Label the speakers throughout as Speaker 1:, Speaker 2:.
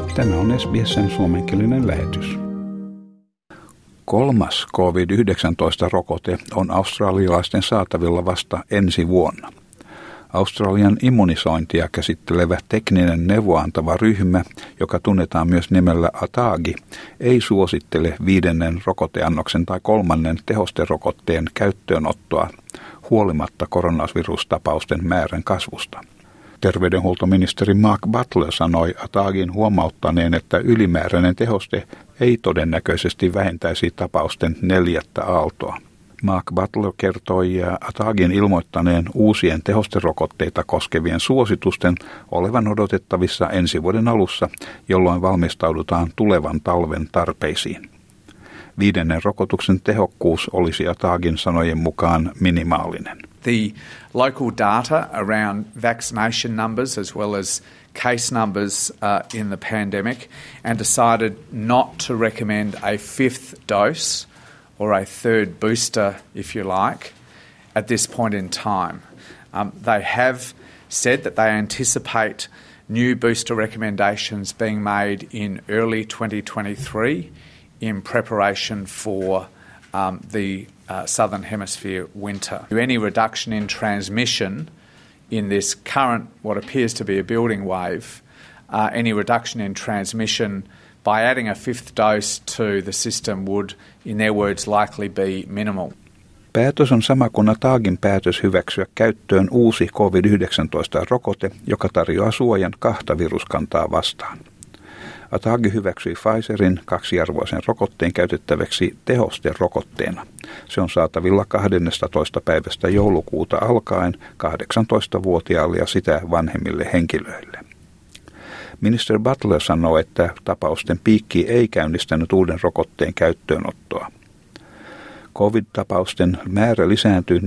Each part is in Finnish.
Speaker 1: Tämä on SBS:n suomenkielinen lähetys. 3. COVID-19-rokote on australialaisten saatavilla vasta ensi vuonna. Australian immunisointia käsittelevä tekninen neuvoantava ryhmä, joka tunnetaan myös nimellä ATAGI, ei suosittele 5. rokoteannoksen tai 3. tehosterokotteen käyttöönottoa huolimatta koronavirustapausten määrän kasvusta. Terveydenhuoltoministeri Mark Butler sanoi ATAGin huomauttaneen, että ylimääräinen tehoste ei todennäköisesti vähentäisi tapausten 4. aaltoa. Mark Butler kertoi ATAGin ilmoittaneen uusien tehosterokotteita koskevien suositusten olevan odotettavissa ensi vuoden alussa, jolloin valmistaudutaan tulevan talven tarpeisiin. 5. rokotuksen tehokkuus olisi ATAGin sanojen mukaan minimaalinen.
Speaker 2: The local data around vaccination numbers as well as case numbers in the pandemic and decided not to recommend a 5th dose or a 3rd booster, if you like, at this point in time. They have said that they anticipate new booster recommendations being made in early 2023 in preparation for the Southern Hemisphere winter. Any reduction in transmission in this current, what appears to be a building wave, any reduction in transmission by adding a 5th dose to the system would, in their words, likely be minimal.
Speaker 1: Päätös on sama kuin ATAGin päätös hyväksyä käyttöön uusi COVID-19-rokote, joka tarjoaa suojan 2 viruskantaa vastaan. ATAG hyväksyi Pfizerin 2-arvoisen rokotteen käytettäväksi tehosterokotteena. Se on saatavilla 12. päivästä joulukuuta alkaen 18-vuotiaille ja sitä vanhemmille henkilöille. Minister Butler sanoi, että tapausten piikki ei käynnistänyt uuden rokotteen käyttöönottoa. COVID-tapausten määrä lisääntyi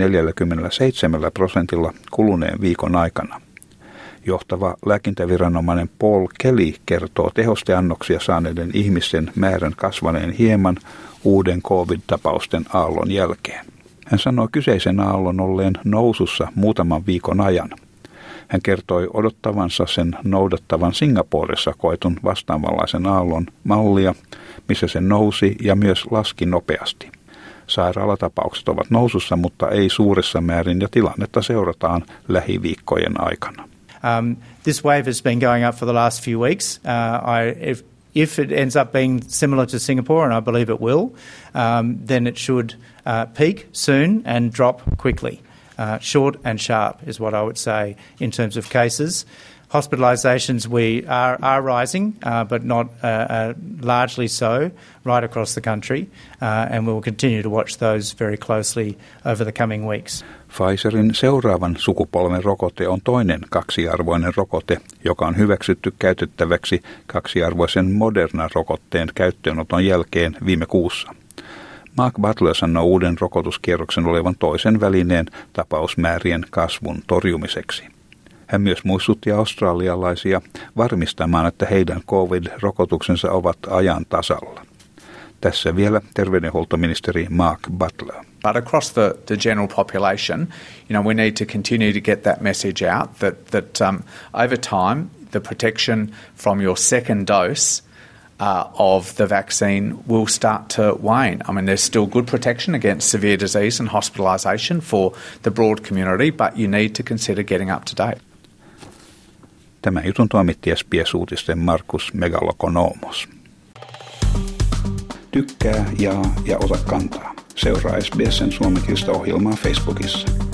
Speaker 1: 47% kuluneen viikon aikana. Johtava lääkintäviranomainen Paul Kelly kertoo tehosteannoksia saaneiden ihmisten määrän kasvaneen hieman uuden COVID-tapausten aallon jälkeen. Hän sanoi kyseisen aallon olleen nousussa muutaman viikon ajan. Hän kertoi odottavansa sen noudattavan Singaporessa koetun vastaavanlaisen aallon mallia, missä se nousi ja myös laski nopeasti. Sairaalatapaukset ovat nousussa, mutta ei suuressa määrin ja tilannetta seurataan lähiviikkojen aikana.
Speaker 3: This wave has been going up for the last few weeks. If it ends up being similar to Singapore, and I believe it will, then it should peak soon and drop quickly. Short and sharp is what I would say in terms of cases. Hospitalisations are rising, but not largely so right across the country, and we will continue to watch those very closely over the coming weeks.
Speaker 1: Pfizerin seuraavan sukupolven rokote on toinen 2-arvoinen rokote, joka on hyväksytty käytettäväksi 2-arvoisen Moderna-rokotteen käyttöönoton jälkeen viime kuussa. Mark Butler sanoi uuden rokotuskierroksen olevan toisen välineen tapausmäärien kasvun torjumiseksi. Hän myös muistutti australialaisia varmistamaan, että heidän COVID-rokotuksensa ovat ajan tasalla. Tässä vielä terveydenhuoltoministeri Mark Butler.
Speaker 2: But across the general population, we need to continue to get that message out that over time the protection from your second dose of the vaccine will start to wane. I mean, there's still good protection against severe disease and hospitalisation for the broad community, but you need to consider getting up to date.
Speaker 1: Tämä jutun toimitti SBS-uutisten Markus Megalokonomos. Tykkää, jaa ja ota kantaa. Seuraa SBS:n suomenkielistä ohjelmaa Facebookissa.